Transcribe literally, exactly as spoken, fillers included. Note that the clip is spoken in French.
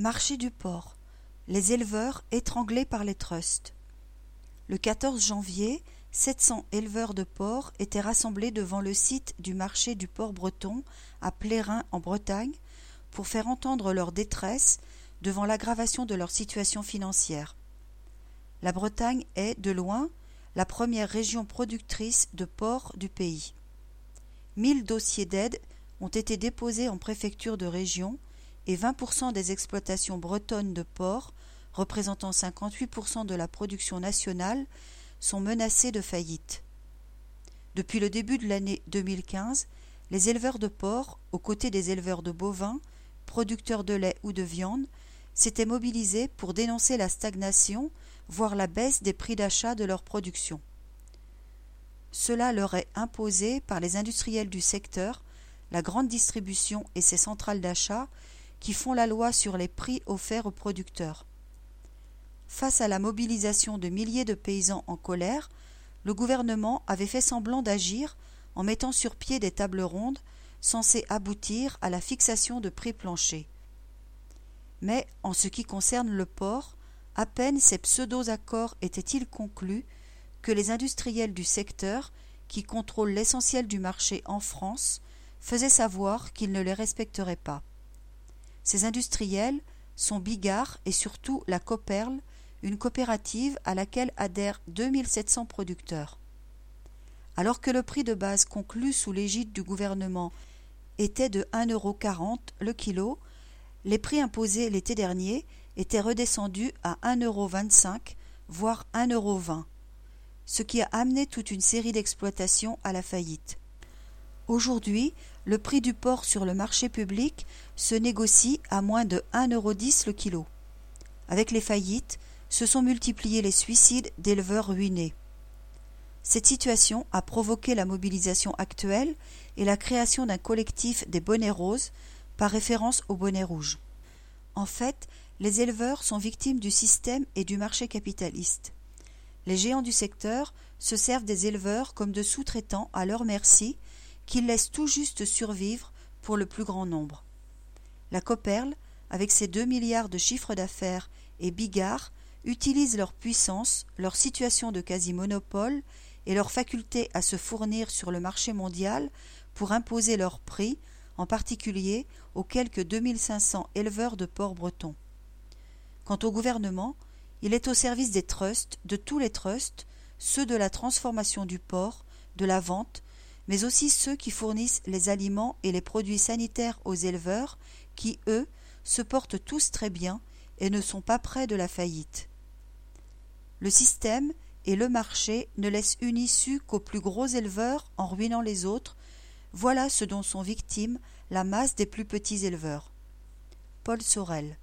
Marché du porc. Les éleveurs étranglés par les trusts. Le quatorze janvier, sept cents éleveurs de porcs étaient rassemblés devant le site du marché du porc breton à Plérin en Bretagne pour faire entendre leur détresse devant l'aggravation de leur situation financière. La Bretagne est, de loin, la première région productrice de porc du pays. Mille dossiers d'aide ont été déposés en préfecture de région et vingt pour cent des exploitations bretonnes de porc, représentant cinquante-huit pour cent de la production nationale, sont menacées de faillite. Depuis le début de l'année deux mille quinze, les éleveurs de porc, aux côtés des éleveurs de bovins, producteurs de lait ou de viande, s'étaient mobilisés pour dénoncer la stagnation, voire la baisse des prix d'achat de leur production. Cela leur est imposé par les industriels du secteur, la grande distribution et ses centrales d'achat, qui font la loi sur les prix offerts aux producteurs. Face à la mobilisation de milliers de paysans en colère, le gouvernement avait fait semblant d'agir en mettant sur pied des tables rondes censées aboutir à la fixation de prix planchers. Mais en ce qui concerne le porc, à peine ces pseudo-accords étaient-ils conclus que les industriels du secteur, qui contrôlent l'essentiel du marché en France, faisaient savoir qu'ils ne les respecteraient pas. Ces industriels sont Bigard et surtout la Coperle, une coopérative à laquelle adhèrent deux mille sept cents producteurs. Alors que le prix de base conclu sous l'égide du gouvernement était de un euro quarante le kilo, les prix imposés l'été dernier étaient redescendus à un euro vingt-cinq, voire un euro vingt, ce qui a amené toute une série d'exploitations à la faillite. Aujourd'hui, le prix du porc sur le marché public se négocie à moins de un euro dix le kilo. Avec les faillites, se sont multipliés les suicides d'éleveurs ruinés. Cette situation a provoqué la mobilisation actuelle et la création d'un collectif des bonnets roses, par référence aux bonnets rouges. En fait, les éleveurs sont victimes du système et du marché capitaliste. Les géants du secteur se servent des éleveurs comme de sous-traitants à leur merci, qu'ils laissent tout juste survivre pour le plus grand nombre. La Coperle, avec ses deux milliards de chiffre d'affaires, et Bigard, utilisent leur puissance, leur situation de quasi-monopole et leur faculté à se fournir sur le marché mondial pour imposer leurs prix, en particulier aux quelques deux mille cinq cents éleveurs de porc bretons. Quant au gouvernement, il est au service des trusts, de tous les trusts, ceux de la transformation du porc, de la vente, mais aussi ceux qui fournissent les aliments et les produits sanitaires aux éleveurs qui, eux, se portent tous très bien et ne sont pas près de la faillite. Le système et le marché ne laissent une issue qu'aux plus gros éleveurs en ruinant les autres. Voilà ce dont sont victimes la masse des plus petits éleveurs. Paul Sorel.